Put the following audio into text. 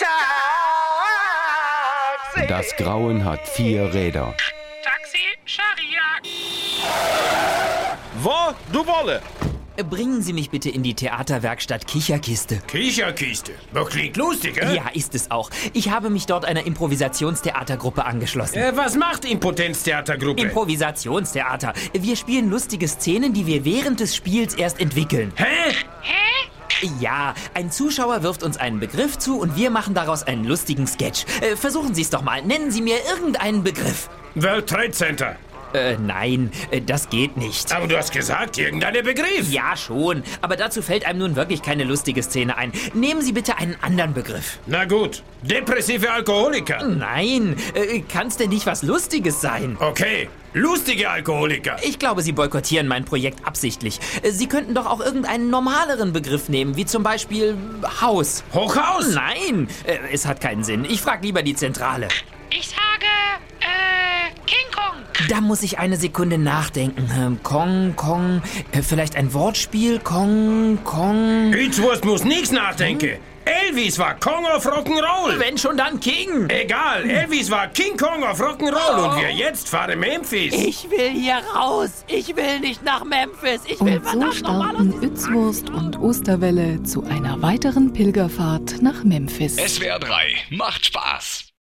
Taxi. Das Grauen hat 4 Räder. Taxi, Schariak. Wo du wolle? Bringen Sie mich bitte in die Theaterwerkstatt Kicherkiste. Kicherkiste. Das klingt lustig, eh? Ja, ist es auch. Ich habe mich dort einer Improvisationstheatergruppe angeschlossen. Was macht Impotenztheatergruppe? Improvisationstheater. Wir spielen lustige Szenen, die wir während des Spiels erst entwickeln. Hä? Ja, ein Zuschauer wirft uns einen Begriff zu und wir machen daraus einen lustigen Sketch. Versuchen Sie es doch mal. Nennen Sie mir irgendeinen Begriff. World Trade Center. Nein, das geht nicht. Aber du hast gesagt, irgendein Begriff. Ja, schon. Aber dazu fällt einem nun wirklich keine lustige Szene ein. Nehmen Sie bitte einen anderen Begriff. Na gut. Depressive Alkoholiker. Nein, kann's denn nicht was Lustiges sein? Okay. Lustige Alkoholiker. Ich glaube, Sie boykottieren mein Projekt absichtlich. Sie könnten doch auch irgendeinen normaleren Begriff nehmen, wie zum Beispiel Haus. Hochhaus? Nein, es hat keinen Sinn. Ich frage lieber die Zentrale. Ich sage, King Kong. Da muss ich eine Sekunde nachdenken. Kong, vielleicht ein Wortspiel? Kong. Itzwurst muss nichts nachdenken. Elvis war Kong of Rock'n'Roll. Wenn schon, dann King. Egal, Elvis war King Kong of Rock'n'Roll und wir jetzt fahren Memphis. Ich will hier raus. Ich will nicht nach Memphis. Ich will Und so verdammt nochmal aus starten Itzwurst und Osterwelle zu einer weiteren Pilgerfahrt nach Memphis. SWR 3 macht Spaß.